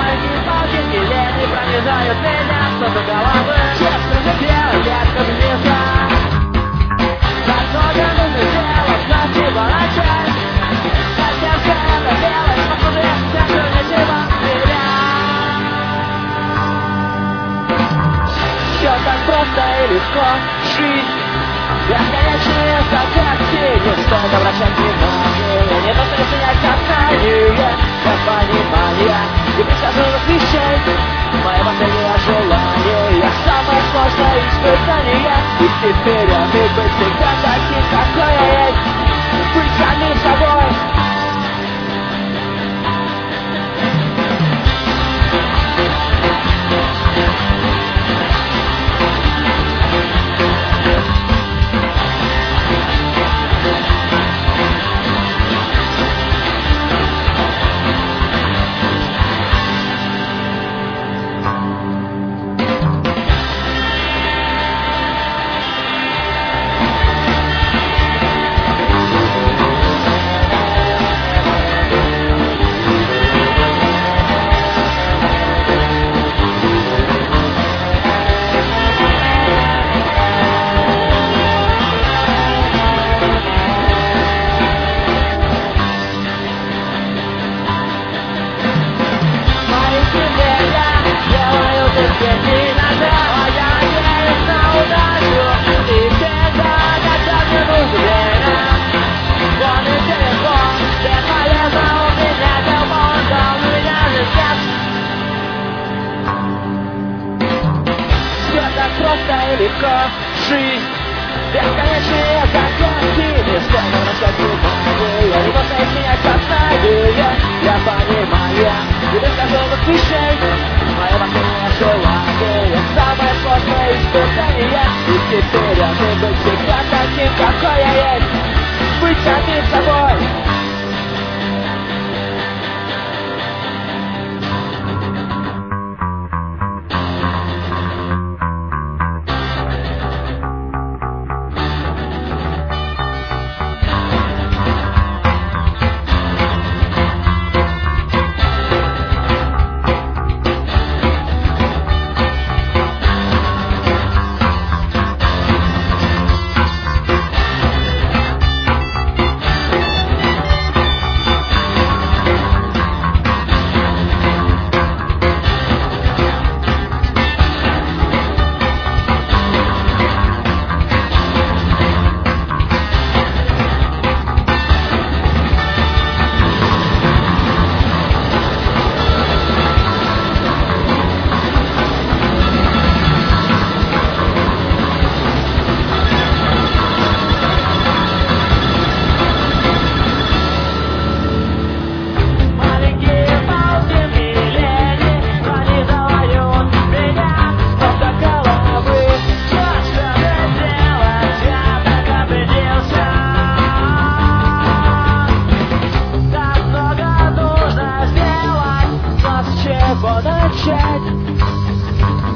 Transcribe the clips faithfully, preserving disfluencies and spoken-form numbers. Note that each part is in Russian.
Маленькие палки елены пронизают меня, что за головы. Честно же делать, ярко звезда. Так много нужно сделать, спасибо начать. Хотя все это делать, похоже, я же ничего меня. Все так просто и легко, жизнь бесконечные загадки. Не стоит обращать внимание, не просто принять сознание как понимание и предсказуемых вещей. Мое последнее желание, я самое сложное испытание. Идти вперед и быть всегда таким, какой я есть. Быть самим собой. Легко жизнь, бесконечные загадки. Не стоит обращать внимание, не просто изменять сознание для понимания и предсказуемых вещей. Мое последнее желание, самое сложное испытание. Идти вперед и быть всегда таким, какой я есть. Быть самим собой.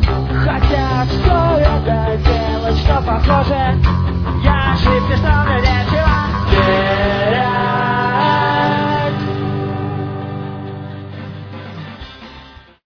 Хотя что это делать, что похоже. Я же представляю.